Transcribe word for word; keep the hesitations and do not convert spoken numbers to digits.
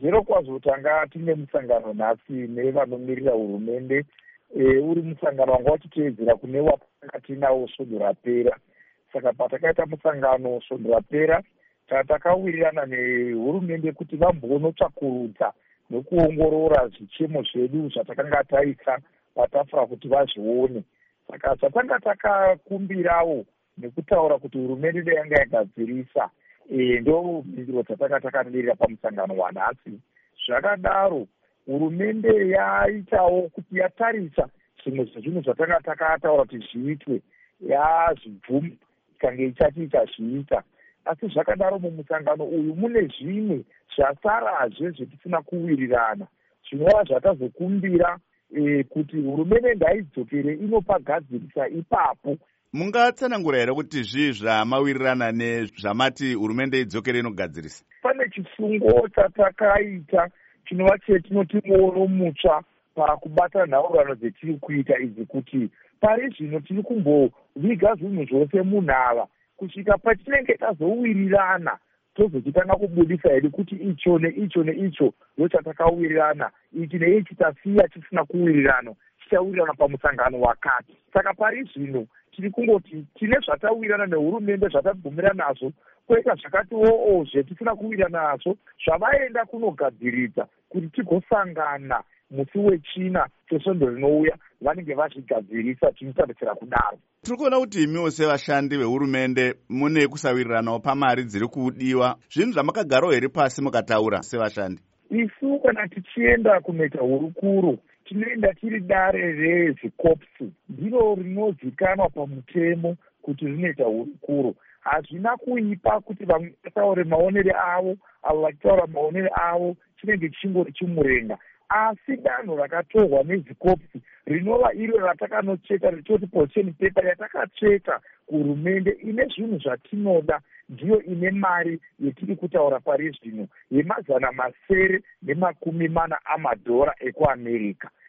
zvero kwazvo tanga tine musangano nhasi nevanomirira hurumende, e, uri musangano wanga wachiteedzera kune watanga tinawo svondo rapera. Saka patakaita musangano svondo rapera, tatakawirirana nehurumende kuti vambonotsvakurudza nekuongorora zvichemo zvedu zvatakanga taisa patafura kuti vazvione. Saka zvatanga takakumbirawo nekutaura kuti hurumende dai yanga yagadzirisa, e, ndo mhinduro dzatanga takamirira pamusangano wanhasi. Zvakadaro hurumende yaitawo kuti yatarisa zvimwe zvezvinhu zvatanga takataura kuti zviitwe, yazvibvuma ikange ichatiita zviita. Asi zvakadaro mumusangano uyu mune zvimwe zvasarazve zvetisina kuwirirana, zvinova zvatazokumbira e, kuti hurumende ngaidzokere inopagadzirisa ipapo. Mungatsanangura here kuti zvii zvamawirirana nezvamati hurumende idzokere inogadzirisa? Pane chifungo chatakaita chinova chetinoti muono mutsva pakubata nhaurano dzetiri kuita idzi, kuti pari zvino tiri kumboviga zvinhu zvose munhava kusvika patinenge tazowirirana tozochitanga kubudisa hedu kuti icho neicho neicho ndo chatakawirirana, ichi neichi tasiya tisina kuwirirana, tichawirirana pamusangano wakati. Saka pari zvino tiri kungoti tine zvatawirirana nehurumende zvatabvumira nazvo, kwoita zvakatiwo zvetisina kuwirirana nazvo zvavaenda kunogadziridza kuti tigosangana musi wechina chesvondo rinouya vanenge vazvigadzirisa, tinotarisira kudaro. Tiri kuona kuti imiwo sevashandi vehurumende mune kusawiriranawo pamari dziri kudiwa. Zvinhu zvamakagarawo here pasi mukataura sevashandi? Isu kana tichienda kunoita hurukuro tinoenda tiri dare rezvikopsi, ndiro rinozikanwa pamutemo kuti rinoita hurukuro. Hazvina kuipa kuti vamwe vataure maonere avo, avo vachitaura maonere avo, chinenge chingori chimurenga. Asi danho rakatorwa nezvikopsi rinova iro ratakanocheka richoti position paper yatakatsveta kuhurumende ine zvinhu zvatinoda, ndiyo ine mari yetiri kutaura pari zvino yemazana masere nemakumi mana amadhora ekuamerica.